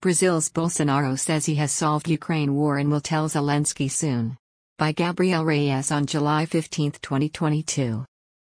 Brazil's Bolsonaro says he has solved Ukraine war and will tell Zelensky soon. By Gabriel Reyes on July 15, 2022.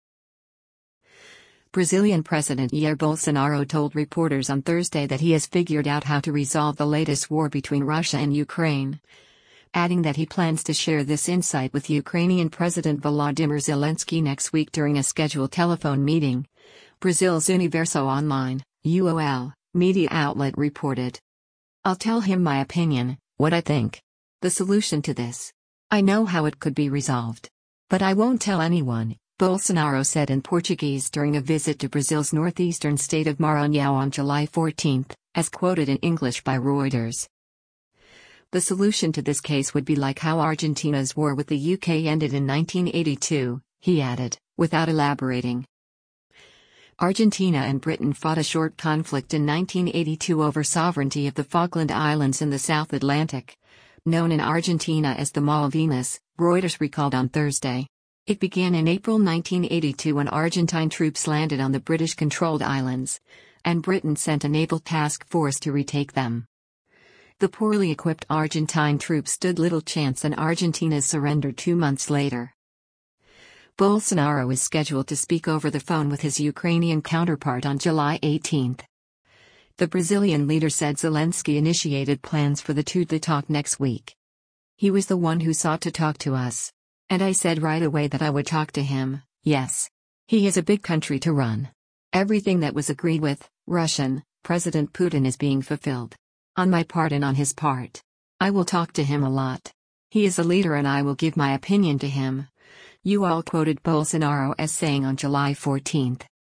Brazilian President Jair Bolsonaro told reporters on Thursday that he has figured out how to resolve the latest war between Russia and Ukraine, adding that he plans to share this insight with Ukrainian President Volodymyr Zelensky next week during a scheduled telephone meeting, Brazil's Universo Online, UOL, media outlet reported. "I'll tell him my opinion, what I think. The solution to this. I know how it could be resolved. But I won't tell anyone," Bolsonaro said in Portuguese during a visit to Brazil's northeastern state of Maranhão on July 14, as quoted in English by Reuters. The solution to this case would be like how Argentina's war with the UK ended in 1982, he added, without elaborating. Argentina and Britain fought a short conflict in 1982 over sovereignty of the Falkland Islands in the South Atlantic, known in Argentina as the Malvinas, Reuters recalled on Thursday. It began in April 1982 when Argentine troops landed on the British-controlled islands, and Britain sent a naval task force to retake them. The poorly equipped Argentine troops stood little chance and Argentina surrendered 2 months later. Bolsonaro is scheduled to speak over the phone with his Ukrainian counterpart on July 18. The Brazilian leader said Zelensky initiated plans for the two to talk next week. "He was the one who sought to talk to us. And I said right away that I would talk to him, yes. He has a big country to run. Everything that was agreed with Russian President Putin is being fulfilled. On my part and on his part. I will talk to him a lot. He is a leader and I will give my opinion to him," UOL quoted Bolsonaro as saying on July 14.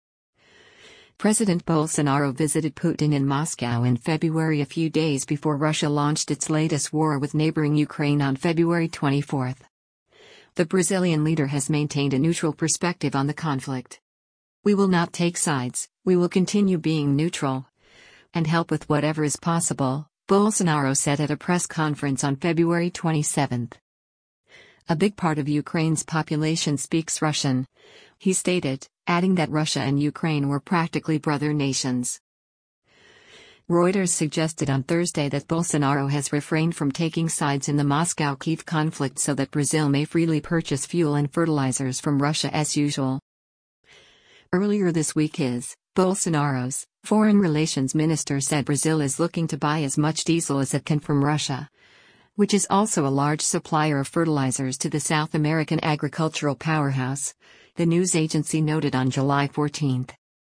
President Bolsonaro visited Putin in Moscow in February, a few days before Russia launched its latest war with neighboring Ukraine on February 24. The Brazilian leader has maintained a neutral perspective on the conflict. "We will not take sides, we will continue being neutral and help with whatever is possible," Bolsonaro said at a press conference on February 27. "A big part of Ukraine's population speaks Russian," he stated, adding that Russia and Ukraine were practically brother nations. Reuters suggested on Thursday that Bolsonaro has refrained from taking sides in the Moscow-Kyiv conflict so that Brazil may freely purchase fuel and fertilizers from Russia as usual. Earlier this week Bolsonaro's foreign relations minister said Brazil is looking to buy as much diesel as it can from Russia, which is also a large supplier of fertilizers to the South American agricultural powerhouse, the news agency noted on July 14.